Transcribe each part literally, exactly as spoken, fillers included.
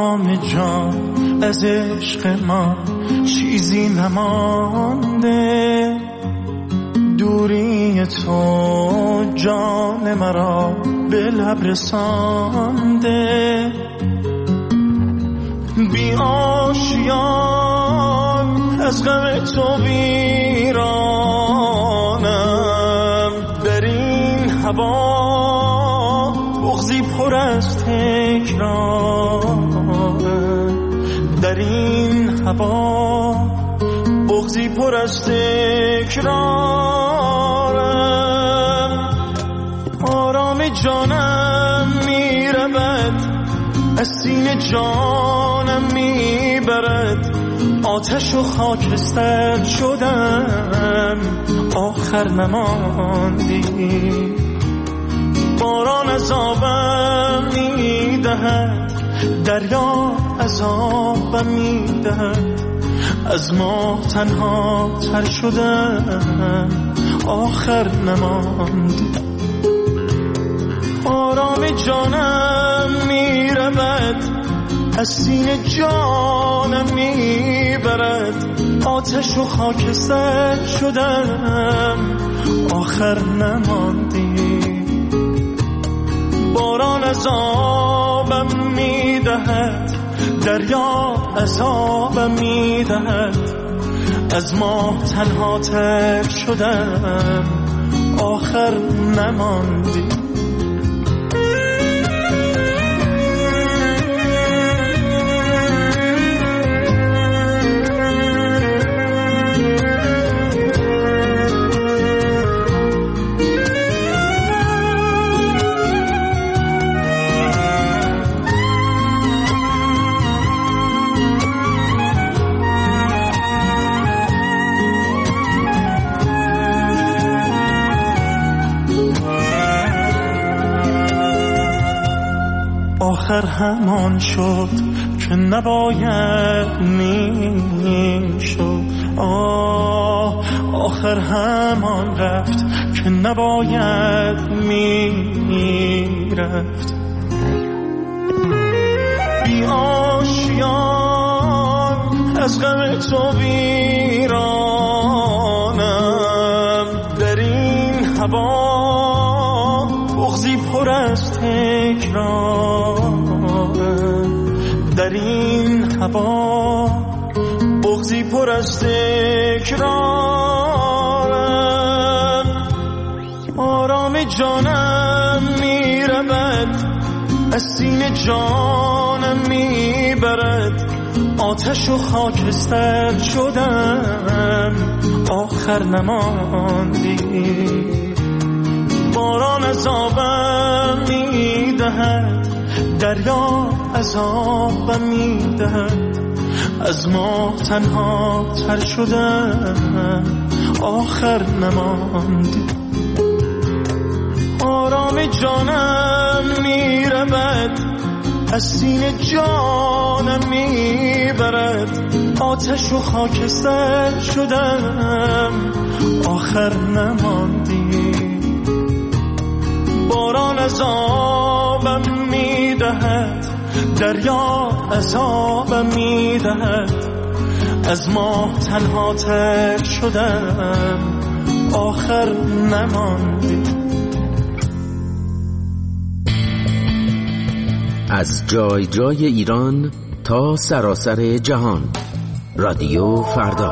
آرام جان از عشق ما چیزی نمانده، دوری تو جان مرا به لب رسانده. بی آشیان از غم تو ویرانم، در این هوا بغضی پر از تکرارم، در این هوا بغضی پر از تکرارم. آرام جانم میرود از سینه جانم میبرد، آتش و خاکستر شدم آخر نماندی. باران عذابم میدهد، دریا عذابم میدهد، از ما تنها تر شدم آخر نماندی. آرام جانم میرود از سینه جانم میبرد، آتش و خاکستر شدم آخر نماندی. باران عذابم میدهد، دریا عذابم میدهد، از ما تنها تر شدم آخر نماندی. آخر همان شد که نباید میشد، آه آخر همان رفت که نباید میرفت. بی آشیان از غم تو ویرانم، در این هوا بغضی پر از تکرارم، در این هوا بغضی پر از تکرارم. آرام جانم میرود از سینه جانم میبرد، آتش و خاکستر شدم آخر نماندی. باران عذابم میدهد، دریا عذابم میدهد، از ما تنها تر شدم آخر نماندی. آرام جانم میرود از سینه جانم میبرد، آتش و خاکستر شدم آخر نماندی. باران عذابم میدهد، دریا عذابم میدهد، از ما تنها تر شدم آخر نماندی. از جای جای ایران تا سراسر جهان، رادیو فردا.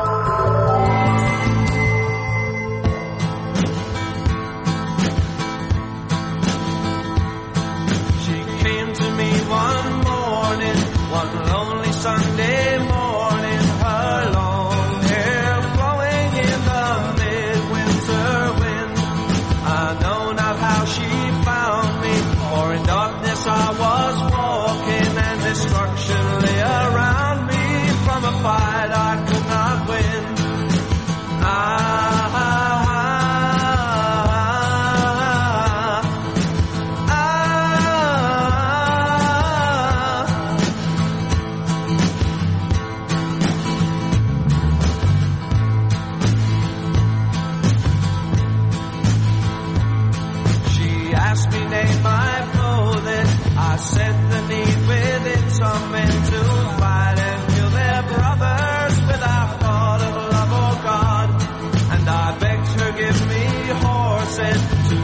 Asked me name my clothing, I said the need within some men to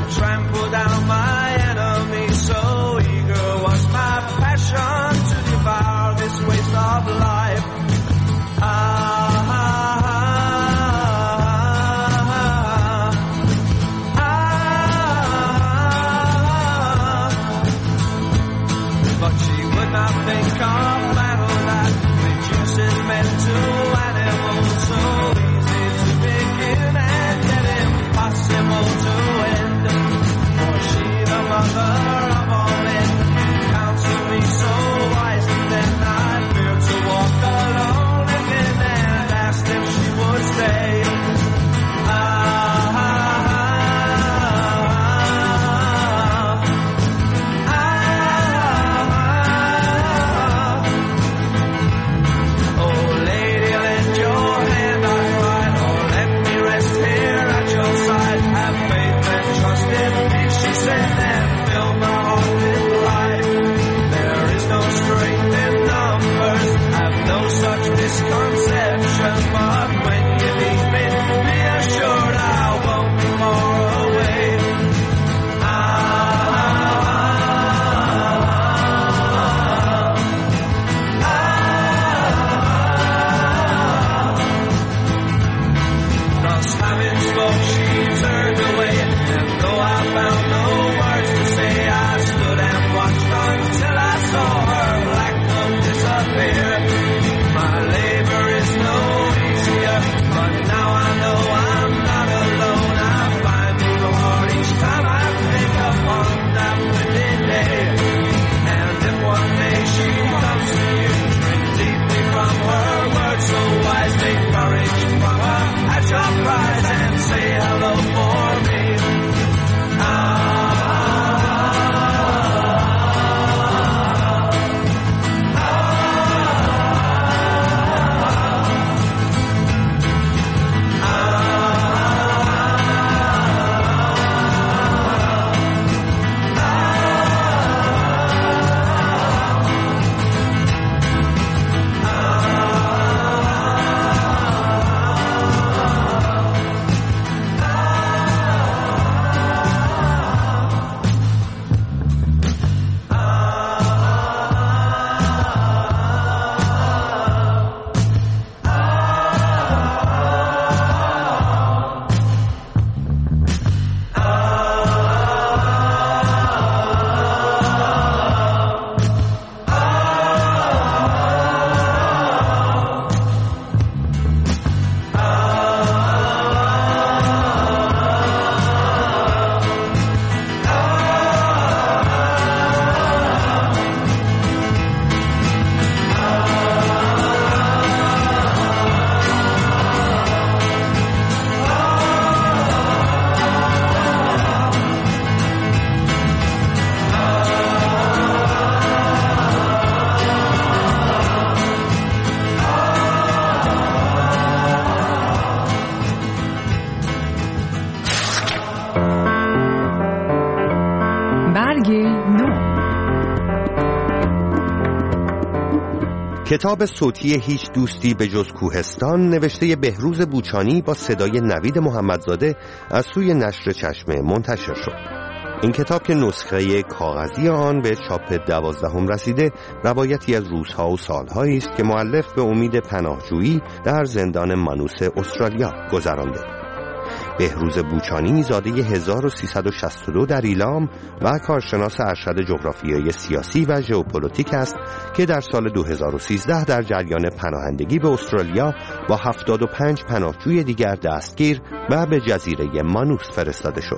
trample down my enemies. So eager was my passion to devour this waste of life. Ah, ah, ah, ah. But she would not think of battle that reduces men to animals. So easy to begin and yet impossible to end. For she, the mother of all men, counseled me so wise, and then I feared to walk alone again and asked if she would stay. Ah, ah, ah, ah. Oh, lady, lend your hand, I cried. Oh, let me rest here at your side. Have faith and trust in me, she said, and fill my heart with life. There is no strength in numbers, have no such misconception. But when you leave me, be assured I won't be far away. Ah, ah, ah. Thus having spoke, she turned away, and though I found no words to say, I stood and watched until I saw her black cloak disappear. My labor is no easier, but now I know I'm not alone. I find new heart each time I think upon that wicked day. And if one day she comes to you, drink deeply from her words so wise, take courage from her at your prize and say hello for me. Ah, کتاب صوتی هیچ دوستی به جز کوهستان نوشته بهروز بوچانی با صدای نوید محمدزاده از سوی نشر چشمه منتشر شد. این کتاب که نسخه کاغذی آن به چاپ دوازدهم رسیده، روایتی از روزها و سالهایی است که مؤلف به امید پناهجویی در زندان مانوس استرالیا گذرانده. بهروز بوچانی زاده هزار و سیصد و شصت و دو در ایلام و کارشناس ارشد جغرافیای سیاسی و ژئوپلیتیک است که در سال دو هزار و سیزده در جریان پناهندگی به استرالیا با هفتاد و پنج پناهجوی دیگر دستگیر و به جزیره مانوس فرستاده شد.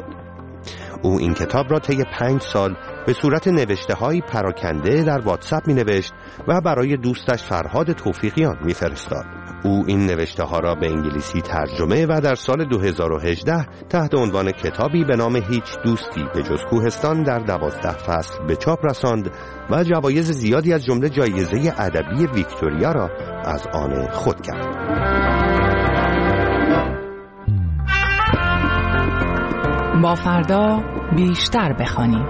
او این کتاب را طی پنج سال به صورت نوشته‌های پراکنده در واتساپ می‌نوشت و برای دوستش فرهاد توفیقیان می‌فرستاد. او این نوشته‌ها را به انگلیسی ترجمه و در سال دو هزار و هجده تحت عنوان کتابی به نام هیچ دوستی به جز کوهستان در دوازده فصل به چاپ رساند و جوایز زیادی از جمله جایزه ادبی ویکتوریا را از آن خود کرد. با فردا بیشتر بخوانیم.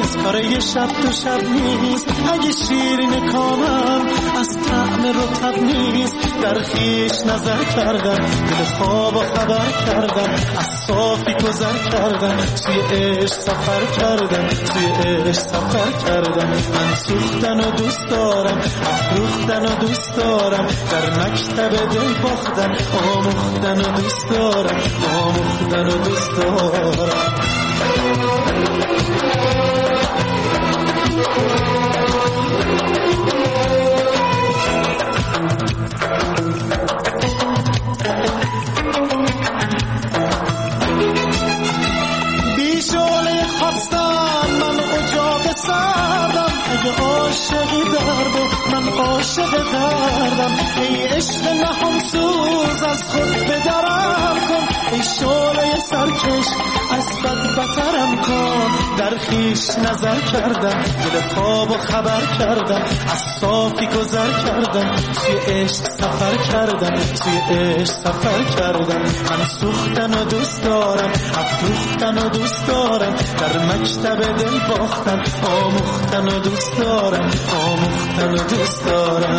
نیست، کار یه شب تو شب نیست. اگه شیرین کامم از طعم رطب نیست، در خیش نظر کردم، دل خواب و خبر کردم، از صافی گذر کردم، توی عشق سفر کردم، توی عشق سفر کردم. من سوختن و دوست دارم، افروختن و دوست دارم، در مکتب دل باختن، آموختن و دوست دارم، آموختن و دوست دارم. بیشونه خواستم من اجاق سردم، اگه عاشقی درد و من عاشق دردم. ای عشق نهم سوز از خود بدرم کن، ای شعله سرکش از بد بترم کن. در خیش نظر کردم، دل خواب و خبر کردم، از صافی گذر کردم، توی عشق سفر کردم، توی عشق سفر کردم. من سوختن و دوست دارم، افروختن و دوست دارم، در مکتب دل باختن، آموختن و دوست دارم، آموختن و دوست دارم.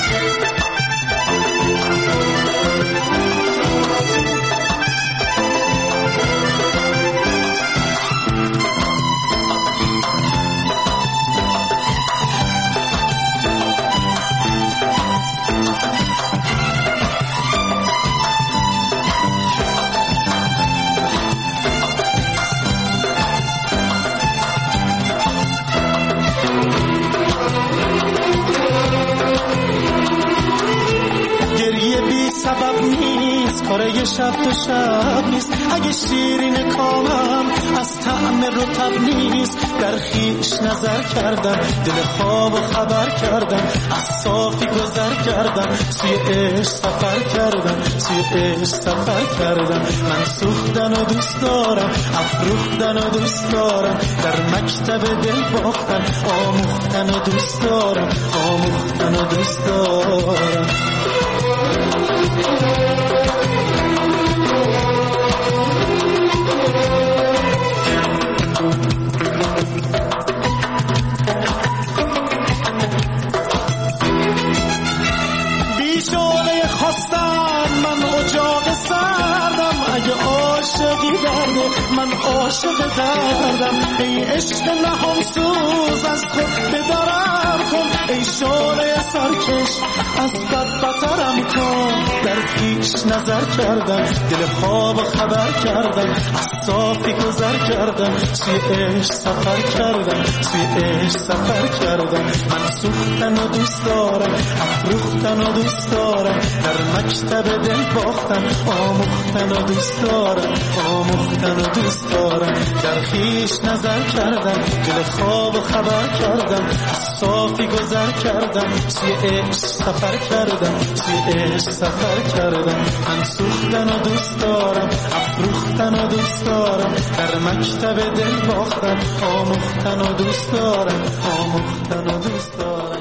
سبب نیست، کار یه شب تو شب نیست. اگه شیرین کامم از طعم رطب نیست، در خیش نظر کردم، دل خواب و خبر کردم، از صافی گذر کردم، توی عشق سفر کردم، توی عشق سفر کردم. من سوختن و دوست دارم، افروختن و دوست دارم، در مکتب دل باختن، آموختن و دوست دارم، آموختن و دوست دارم. بیشونه خواستم من اجاق سردم، اگه عاشقی درده من عاشق دردم. ای عشق نهم سوز از خود بدرم کن، ای شعله سرکش از بد بترم کن. در خیش نظر کردم، دل خواب خبر کردم، از صافی گذر کردم، توی عشق سفر کردم، توی عشق سفر کردم. من سوختن و دوست دارم، افروختن و دوست دارم، در مکتب دل باختن، آموختن و دوست دارم، آموختن و دوست دارم. در خیش نظر کردم، دل خواب خبر کردم، از صافی گذر کردم، توی عشق سفر کردم، توی عشق سفر کردم. من سوختن و دوست دارم، افروختن و دوست دارم، در مکتب دل باختن، آموختن و دوست دارم، آموختن و دوست دارم.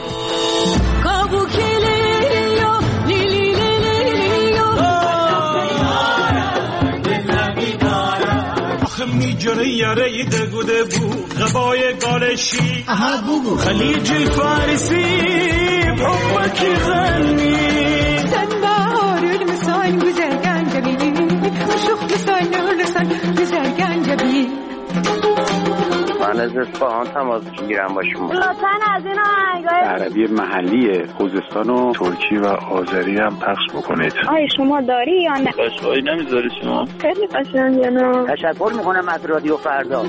میجره یاره دگوده بو غبای گالشی اها بگو خلیج فارسی بحبکی غنی سن بارول مثال گذر گنجبی مشوخ مثال نورسان گذر گنجبی. من از اصفهان تماس میگیرم با شما. لطفاً از این آهنگای عربی محلی خوزستان و ترکی و آذری هم پخش بکنید. آیا شما داری یا نه؟ قشنگی نمیذاری شما؟ خیلی قشنگه نه. تشکر میکنم از رادیو فردا.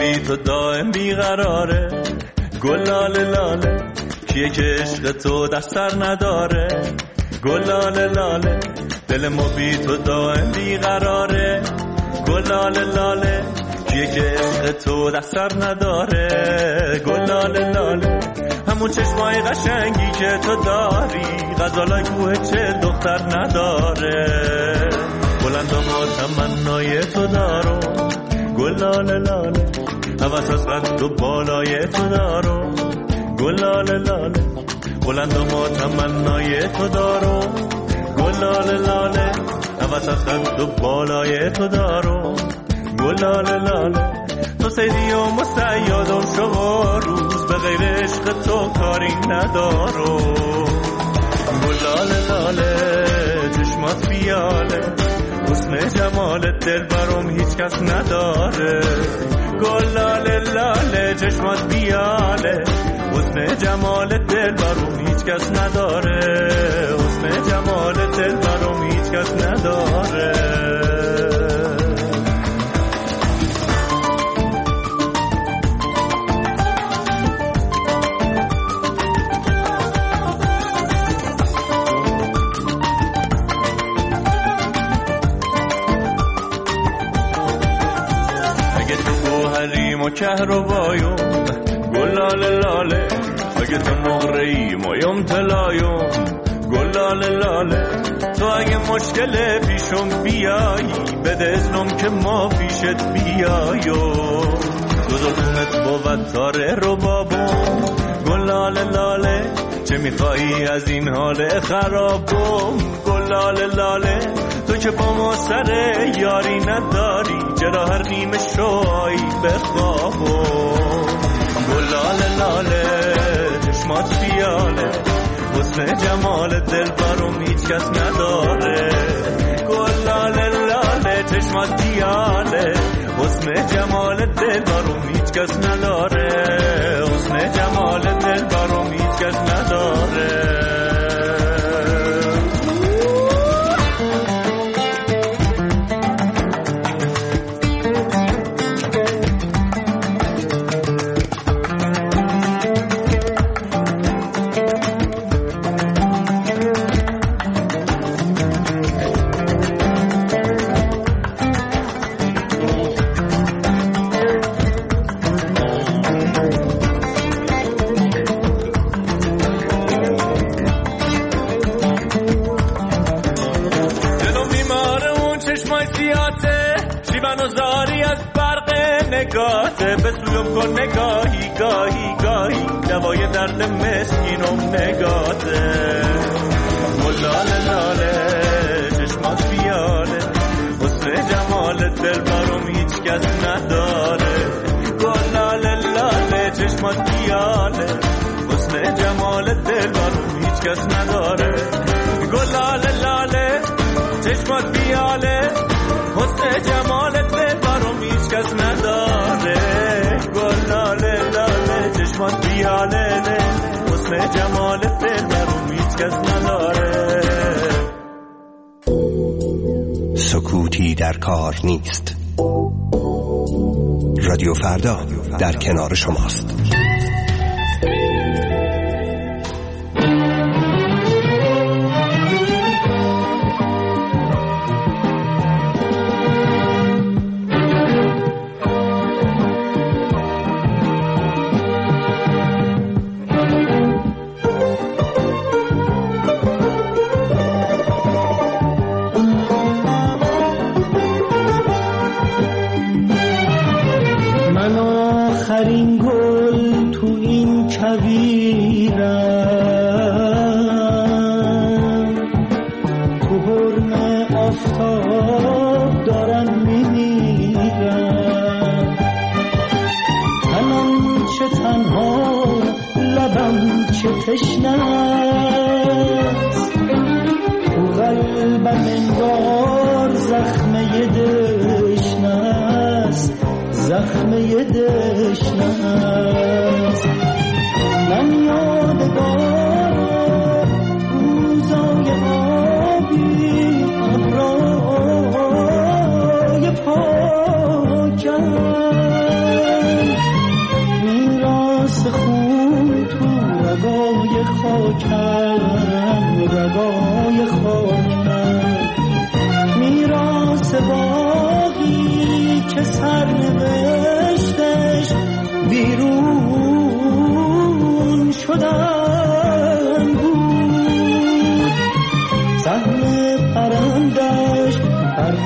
بی تو دائم بیقراره. گل لاله لاله کیه که عشق تو دست سر نداره. گل لاله لاله دل ما بی تو دائم بیقراره. گل لاله لاله کیه که عشق تو دست سر نداره. گل لاله لاله همون چشمای قشنگی که تو داری، غزالای کوه چه دختر نداره. بلند و ما تمنای تو دارو. گل لاله لاله هوس از قد و بالای تو دارو. گل لاله لاله بلند و ما تمنای تو دارو. گل لاله لاله هوس از قد و بالای تو دارو. گل لاله لاله تو سیدی و مستعیادم شما روز، به غیر عشق تو کاری ندارو. گل لاله لاله چشمات بیاله، حسن جمالت دل برام هیچ کس نداره. گل لاله لاله چشمات بیاله، حسن جمالت دل برام هیچ کس نداره. حسن جمالت دل برام هیچ کس نداره. و کهربایون گل لاله لاله، اگه تو مغره‌ای مایم طلایون. گل لاله لاله تو اگه مشکل پیشم بیایی، بده اذنم که ما پیشت بیایو. دو دختونت بود تاره رو بابون. گل لاله لاله چه میخوایی از این حال خرابم. گل لاله لاله تو که با ما سر یاری نداری، چرا هر نیمه شوی بخوابم. گل لاله لاله چشمات بیاله، حسن جمال دل برام هیچ کس نداره. گل لاله لاله چشمات بیاله، حسن جمال دل برام هیچ کس نداره. حسن جمال دل برام هیچ کس نداره. نگاته به سویم کن نگاهی گاهی گاهی، دوای درد مسکینم نگاته. گل لاله لاله چشمات بیاله، حسن جمال دل برام هیچ کس نداره. گل لاله لاله چشمات بیاله، حسن جمال دل برام هیچ کس نداره. گل لاله لاله چشمات بیاله، حسن جمال دل برام هیچ کس نداره. گل لاله لاله چشمات بیاله، حسن جمال دل برام هیچ کس نداره. سکوتی در کار نیست. رادیو فردا در کنار شماست.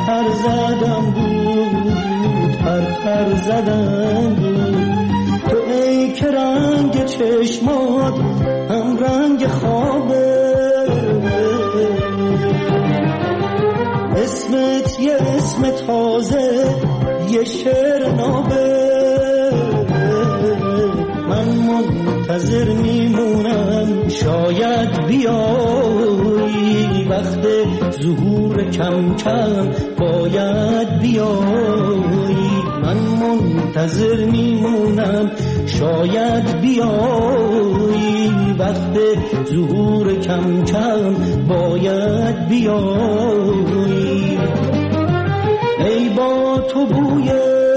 پر زدم بود، پر پر زدم بود. تو ای که رنگ چشمات هم رنگ خوابه، اسمت یه اسم تازه، یه شعر نابه. من منتظر میمونم شاید بیایی، وقت ظهور کم کم باید بیایی. من منتظر میمونم شاید بیایی، وقت ظهور کم کم باید بیایی. ای با تو بوی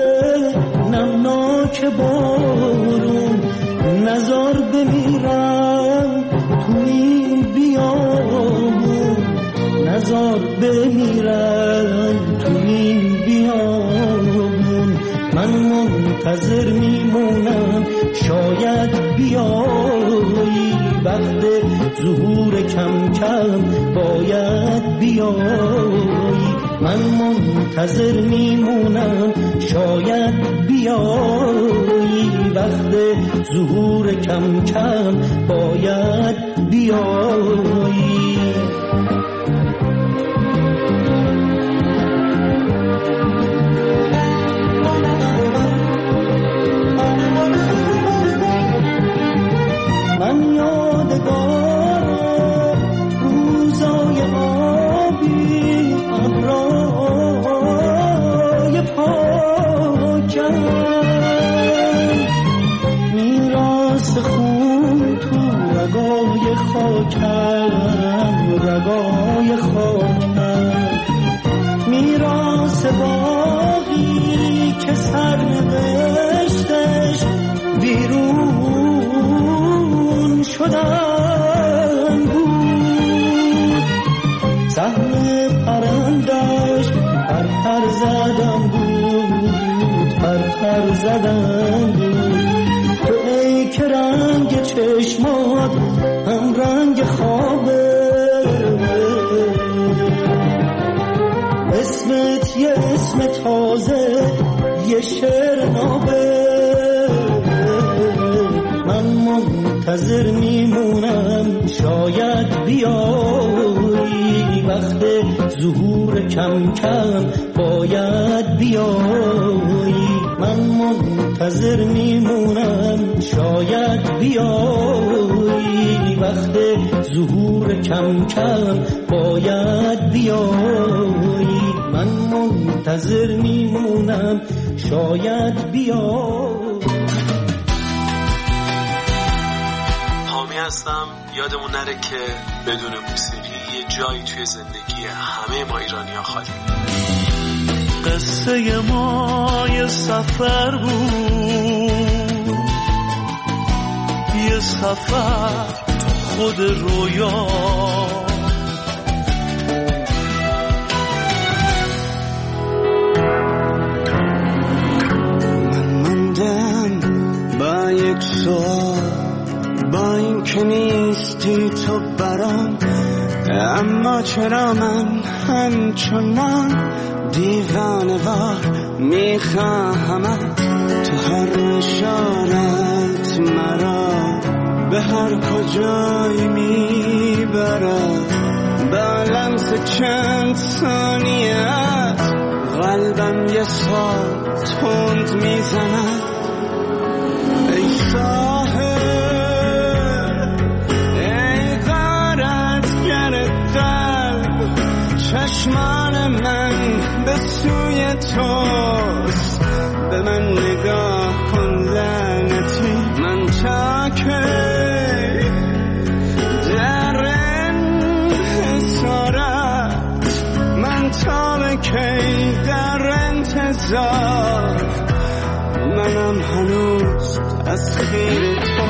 نمناک بارون، نزار بمیرم تو این بیابون، نزار بمیرم تو این بیابون. من منتظر میمونم شاید بیایی، وقت ظهور کم کم باید بیایی. من منتظر میمونم شاید بیایی، وقت ظهور کم کم باید بیایی. من یادگارم روزای آبی، ابرای پاکم، میراث خون تو رگای خاکم، رگای خاکم. میراث باقی که سرنوشتش بیرون شدن بود. سهم پرندش پر پر زدم بود، پر پر زدم بود. تو ای که رنگ چشمات هم رنگ خوابه، اسمت یه اسم تازه، یه شعر نابه. من منتظر میمونم شاید بیایی، وقت ظهور کم کم باید بیایی. من منتظر میمونم شاید بیایی، وقت ظهور کم کم باید بیایی. من منتظر میمونم شاید بیایی. هستم. یادمون نره که بدون موسیقی یه جایی توی زندگی همه ما ایرانی‌ها خالی. قصه ما یه سفر بود، یه سفر خود رویا. من ماندم با یک سوال، با این که نیستی تو برام، اما چرا من همچنان دیوانه وار میخواهمت. تو هر اشارت مرا به هر کجای میبرد، با لمس چند ثانیت قلبم یه سال تند میزند. ای ساحل، چشمان من به سوی توست، به من نگاه کن لعنتی. من تا که در انحصارت، من تا به کی در انتظار، منم هنوز از خیر تو.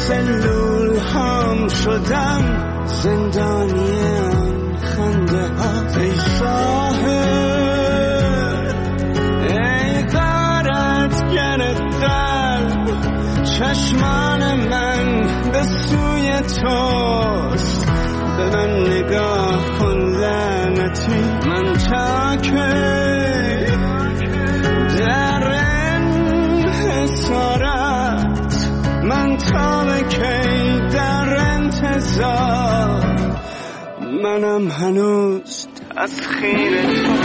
سلول هم شدم زندانیم خنده ها ای شاهد ای غارتگر قلب چشمان من به سوی توست به من نگاه کن لعنتی من تا که در انحصارت من تا به کی در انتظار منم هنوز تسخیر تو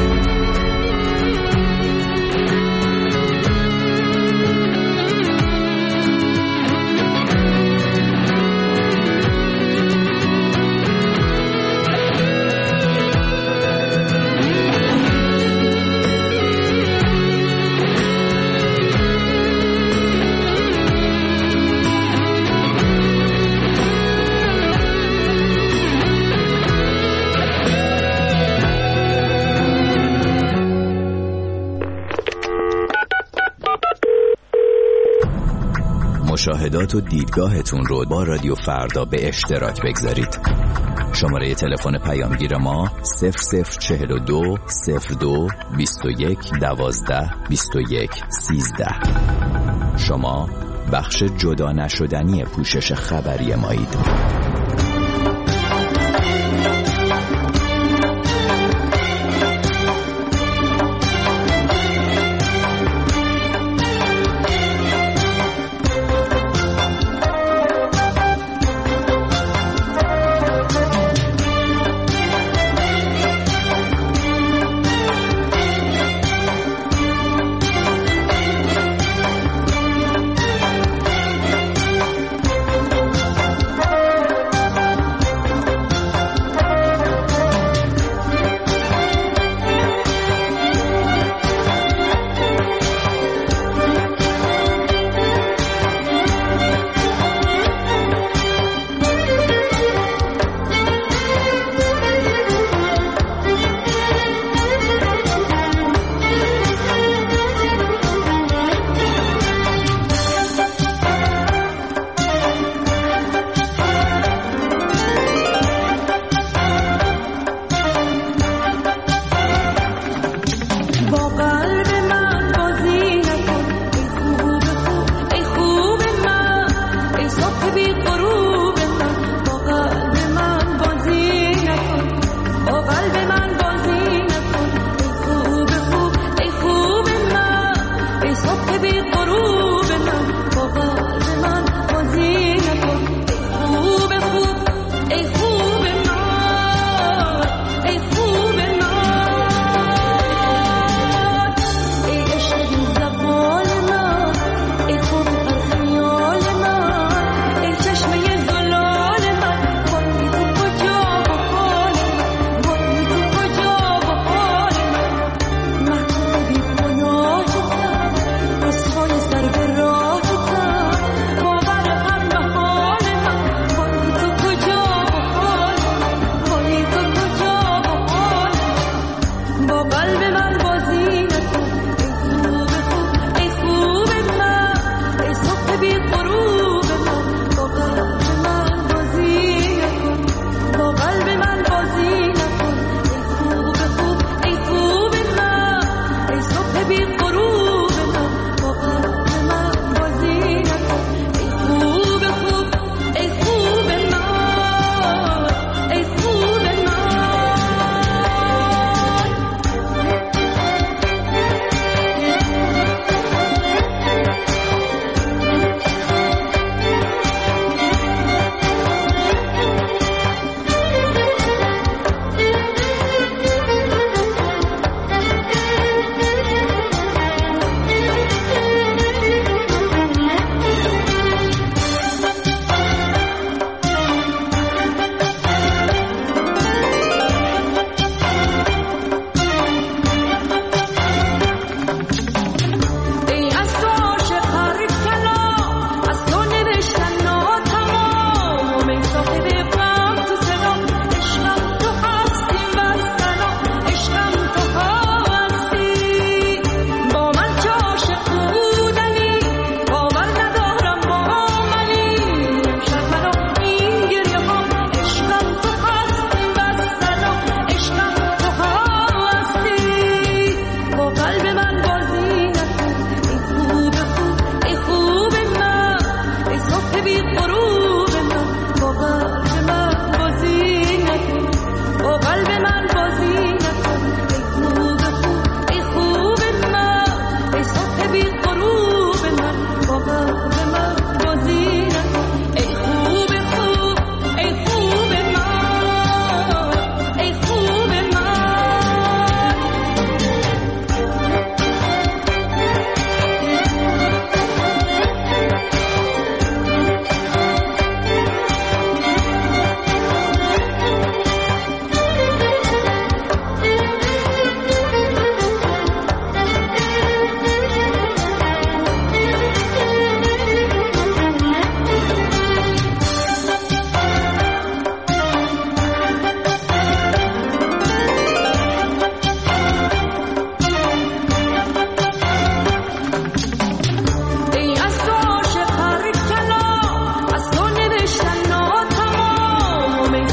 مشاهدات و دیدگاهتون رو با رادیو فردا به اشتراک بگذارید. شماره تلفن پیامگیر ما صفر صفر چهل و دو صفر دو بیست و یک دوازده بیست و یک سیزده. شما بخش جدا نشدنی پوشش خبری مایید.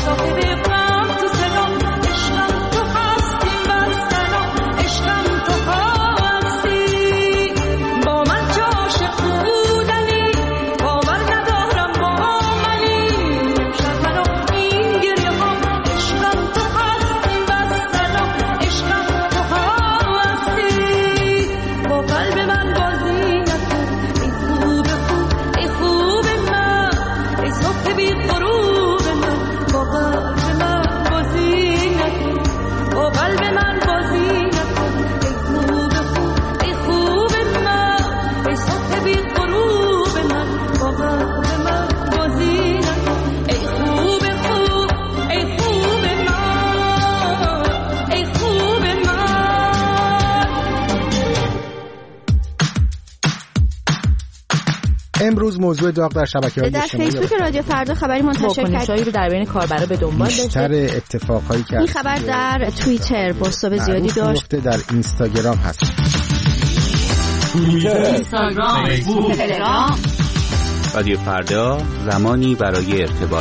امروز موضوع داغ در شبکه‌های در اجتماعی فیسبوک رادیو فردا خبری منتشر کرد رو در بین کاربرا به دنبال داشته. بیشتر اتفاقایی که این خبر در توییتر پست زیادی داشت. در اینستاگرام هست. توییتر، اینستاگرام، فیسبوک، تلگرام. رادیو فردا زمانی برای ارتباط.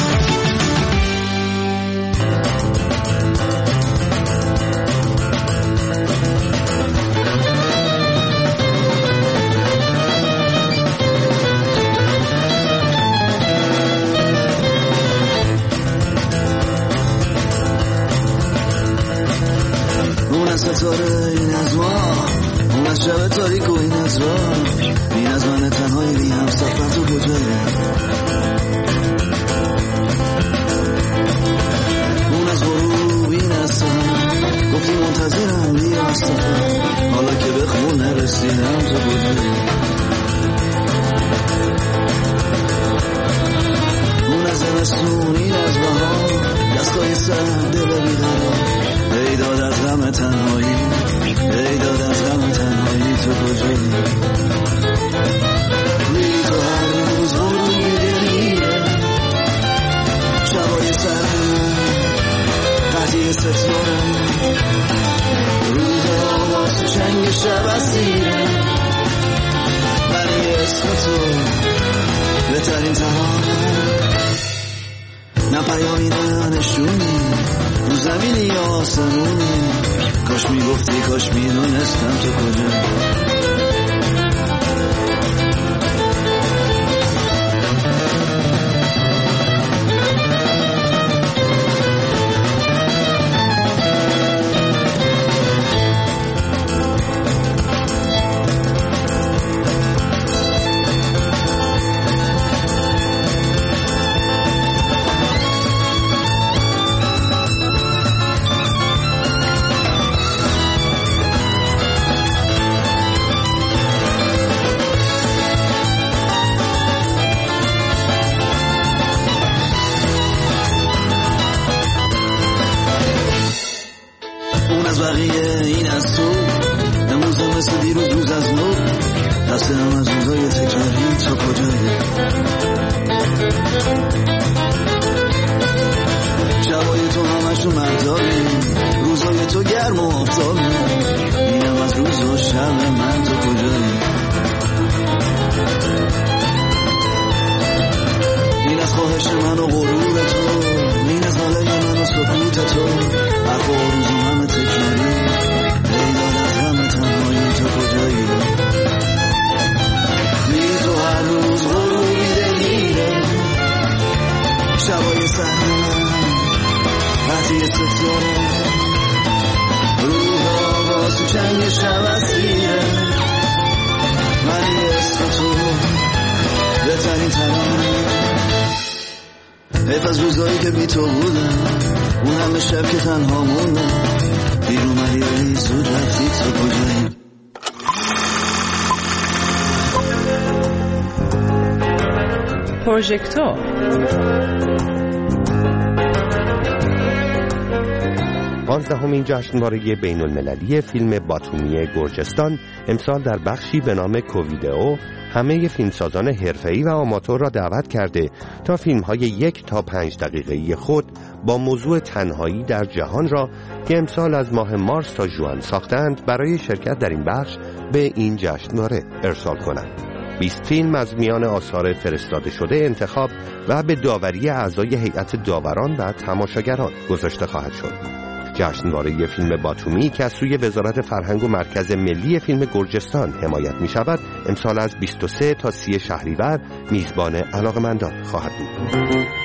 ستاره این از ما اون از شب تاریک و این از راه این از من تنهایی بی هم سفر تو کجایی اون از غروب این از سهر گفتی منتظرم بیا از سفر حالا که به خون نرسیدم تو کجایی اون از زمستون این از بهار دستای سر دل بیقرار ای داد از غم تنهایی ای داد از غم تنهایی تو کجایی روی تو هر روز غروبی دلیره شبای سرم قطعی ستاره روز آواز چنگ شب اسیره من اسم تو بهترین ترانه نه پیامی نه نشونی رو زمینی یا آسمونی کاش میگفتی کاش میدونستم تو کجایی پروژکتور پانزدهمین جشنواره بین المللی فیلم باتومی گرجستان امسال در بخشی به نام کوویدئو همه فیلمسازان حرفه‌ای و آماتور را دعوت کرده تا فیلم‌های یک تا پنج دقیقه‌ای خود با موضوع تنهایی در جهان را که امسال از ماه مارس تا ژوئن ساختند برای شرکت در این بخش به این جشنواره ارسال کنند. بیست فیلم از میان آثار فرستاده شده انتخاب و به داوری اعضای هیئت داوران و تماشاگران گذاشته خواهد شد. جشنواره فیلم باتومی که از سوی وزارت فرهنگ و مرکز ملی فیلم گرجستان حمایت می شود، امسال از بیست و سه تا سی شهریور میزبان علاقمندان خواهد بود.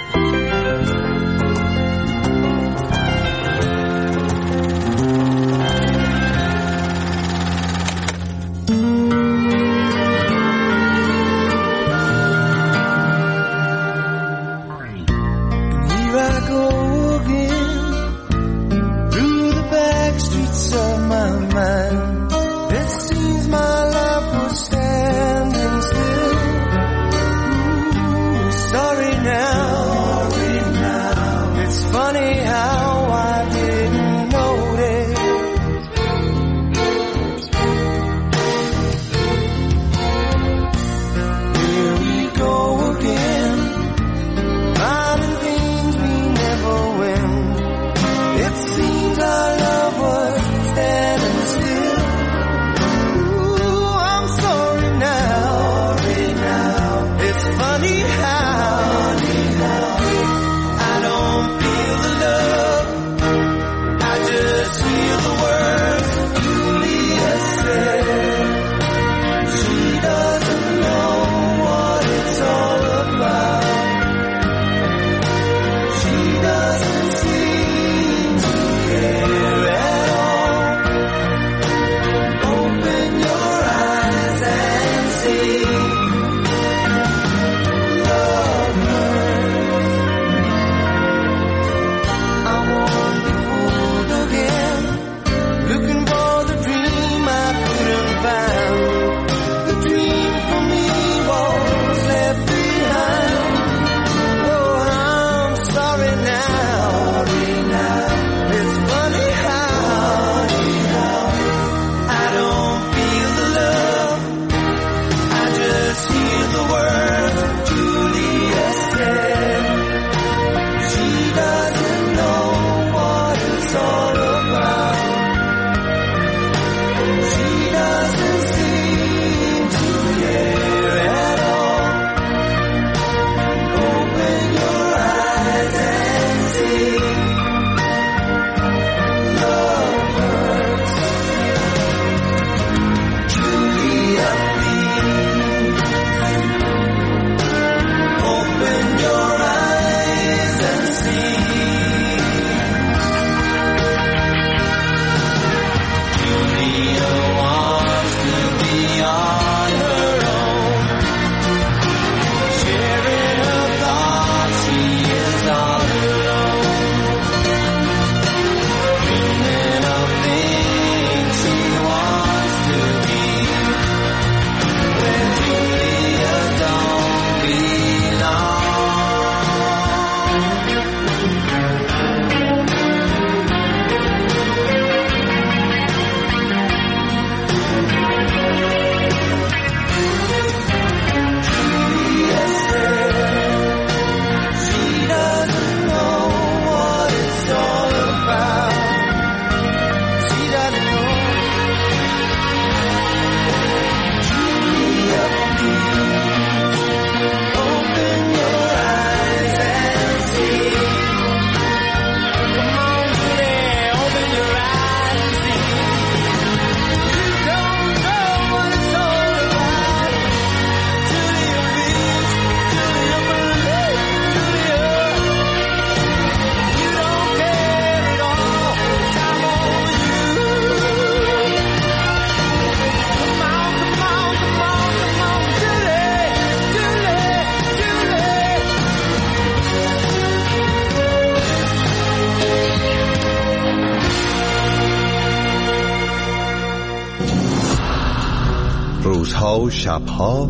روزها و شبها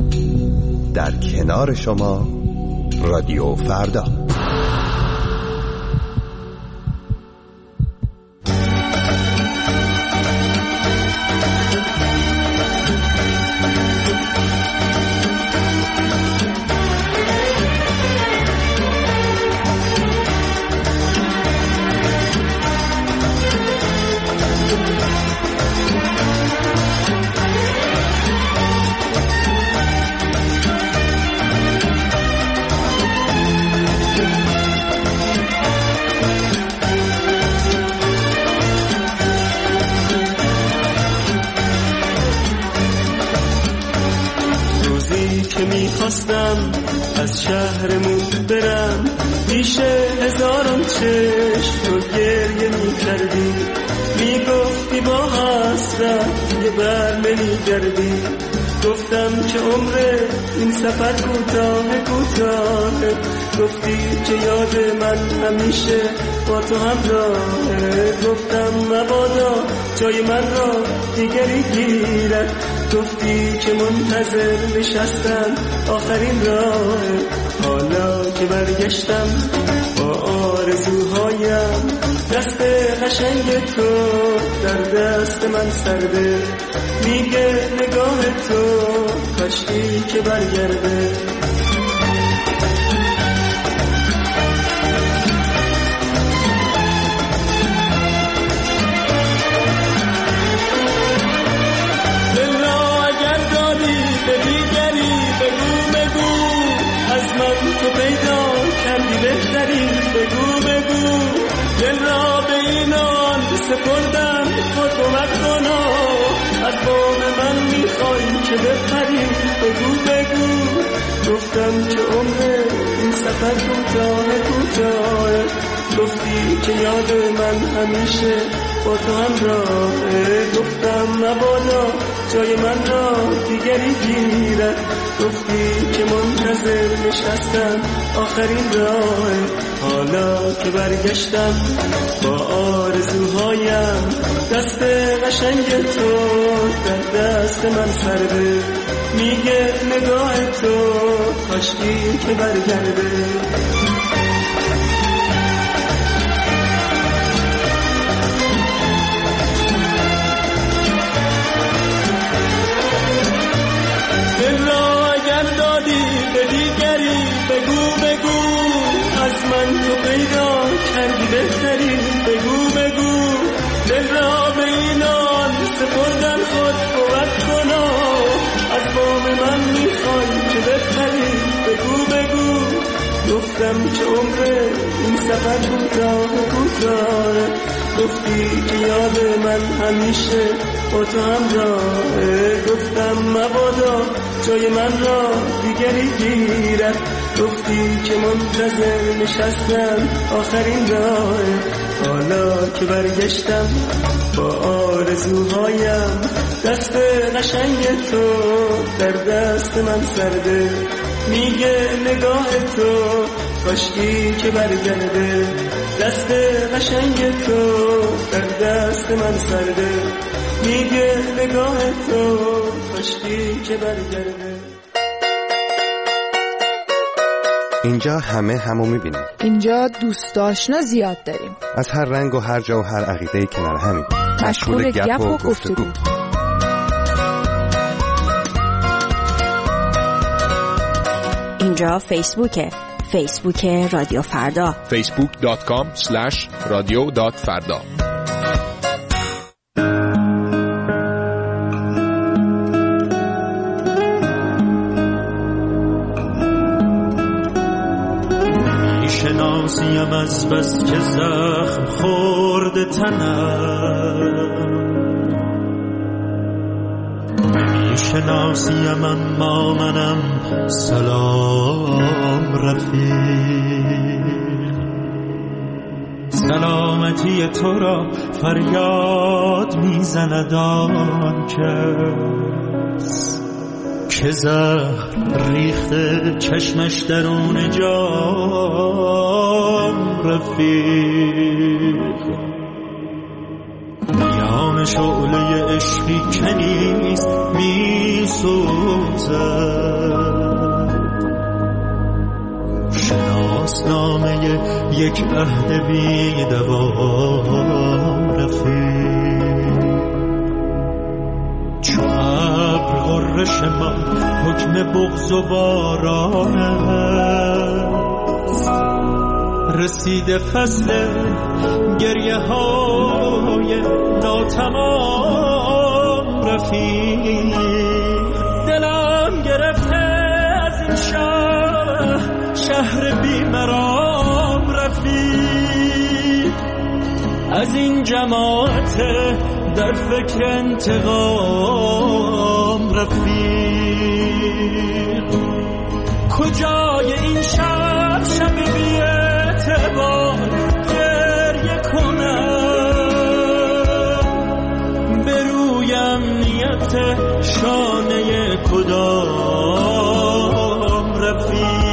در کنار شما رادیو فردا. میخواستم از شهرمون برم، پیش هزاران چشم رو گریه میکردی، میگفتی با حسرت یه بر نمیگردی. گفتم که عمر این سفر کوتاه کوتاه، گفتی که یاد من همیشه با تو همراهه. گفتم مبادا جای من را دیگری گیرد، گفتی که منتظر نشستم آخرین راه. حالا که برگشتم با آرزوهایم، دست قشنگ تو در دست من سرده، میگه نگاه تو کاشکی که برگرده. دل را اگر داری به دیگری بگو بگو، از من تو پیدا کردی بهتری بگو بگو. دل را به اینان سپردم خود بود کنا، از بام من میخوای که بپری بگو بگو. گفتم که عمر این سفر کوتاه کوتاه، گفتی که یاد من همیشه با تو همراهه. گفتم مبادا جای من را دیگری گیرد، گفتی که منتظر نشستم آخرین راه. حالا که برگشتم با آرزوهایم، دست قشنگ تو در دست من سرده، میگه نگاه تو کاشکی که برگرده. دل را اگر دادی به دیگری بگو بگو، از من تو پیدا کردی بهتری بگو بگو. دل را به اینان سپردن خود بود کنا، از بام من میخوای که بپری بگو بگو. گفتم که عمر این سفر کوتاه کوتاه، گفتی که یاد من همیشه با تو همراهه. گفتم مبادا جای من را دیگری گیرد، گفتی که منتظر نشستم آخرین راه. حالا که برگشتم با آرزوهایم، دست قشنگ تو در دست من سرده، میگه نگاه تو کاشکی که برگرده. دست قشنگ تو در دست من سرده، میگه نگاه تو کاشکی که برگرده. اینجا همه همو میبینیم. اینجا دوست آشنا زیاد داریم، از هر رنگ و هر جا و هر عقیده‌ای کنار همیم، مشغول گپ و گفتگو. اینجا فیسبوکه، فیسبوک رادیو فردا، فیسبوک دات کام اسلش رادیو دات فردا. میشناسیم از بس که زخم خورده تنم، میشناسیم اما منم سلام رفیق. سلامتی تو را فریاد میزند آن کس که زهر ریخته چشمش درون جام رفیق. میان شعله عشقی که نیست میسوزد، شناسنامه یک عهد بی دوام رفیق. چو ابر غرش ما حکم بغض و باران است، رسیده فصل گریه های ناتمام رفیق. دلم گرفته از این شهر، شهر بیمرام رفیق. از این جماعت در فکر انتقام رفیق. کجای این شب شب بی اعتبار گریه کنم برویم نیت شانه کدام رفیق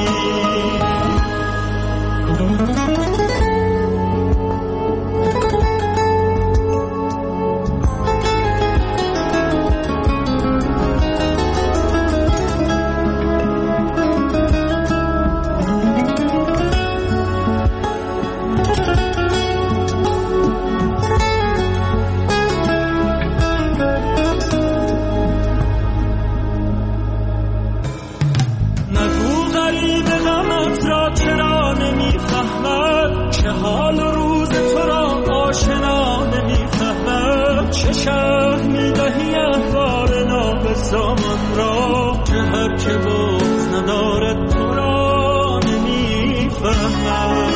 شهر میدهی احوار نابسامان را که هر که بغض ندارد تو را نمیفهمد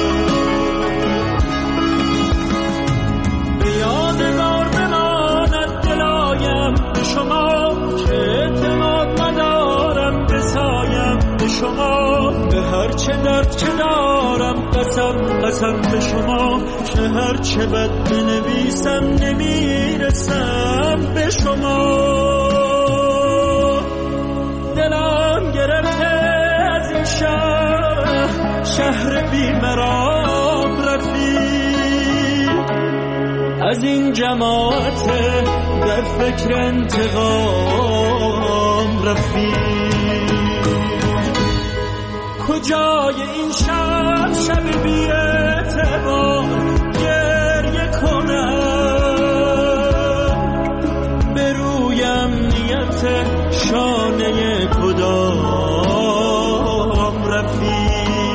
به یادگار بماند دلایم به شما که اعتماد ندارم بسایم به شما به هر چه درد که دارم قسم قسم به شما که هر چه بد بنویسم نمیرسم به شما دلم گرفته از این شهر شهر بیمرام رفیق از این جماعت در فکر انتقام رفیق کجای این شب شب بی اعتبار گریه کنم برویم نیت شانه کدام رفیق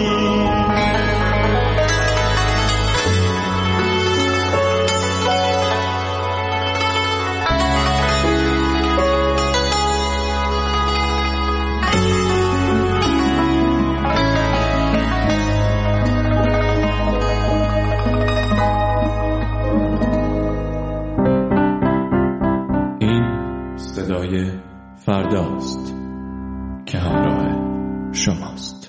فرداست که همراه شماست.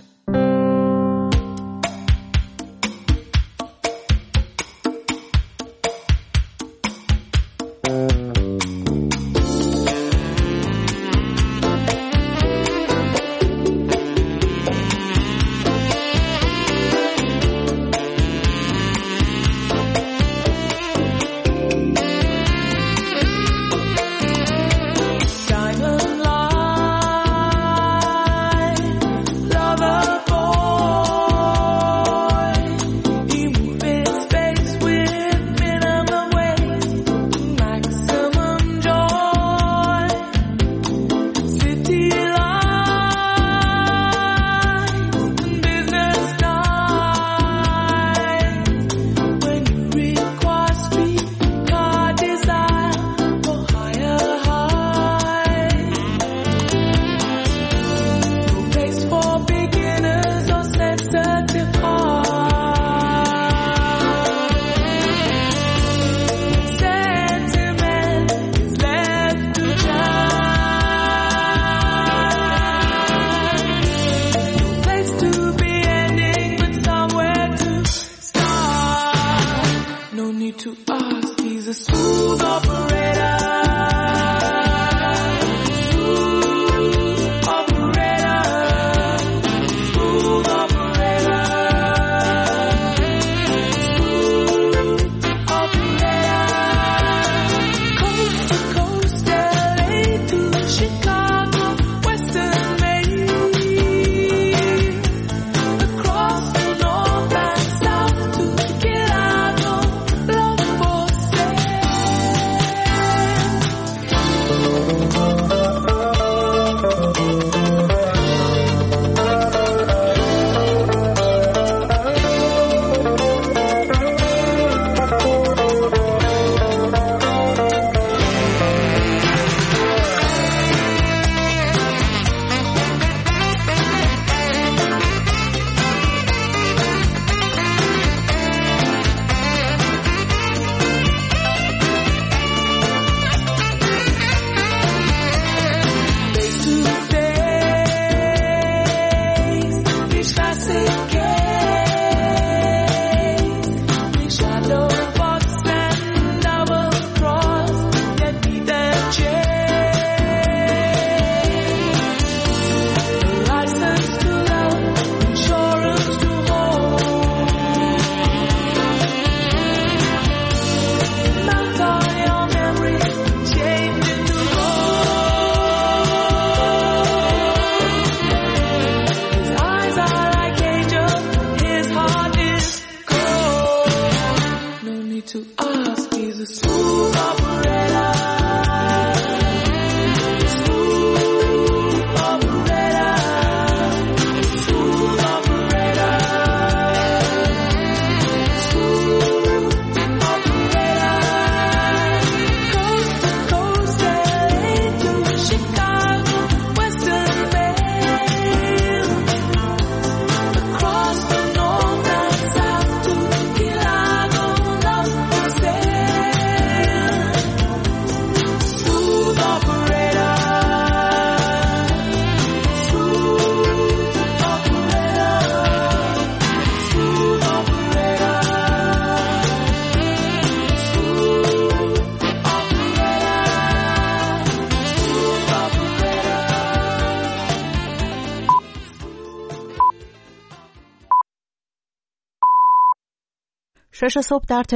need to ask. He's a smooth operator. Smooth operator. Smooth operator. Smooth operator. Coast to coast, L A to Chicago, Western Mail. Across the north and south to Chicago, Los Angeles. Smooth operator. Smooth operator. Smooth operator. شش صبح در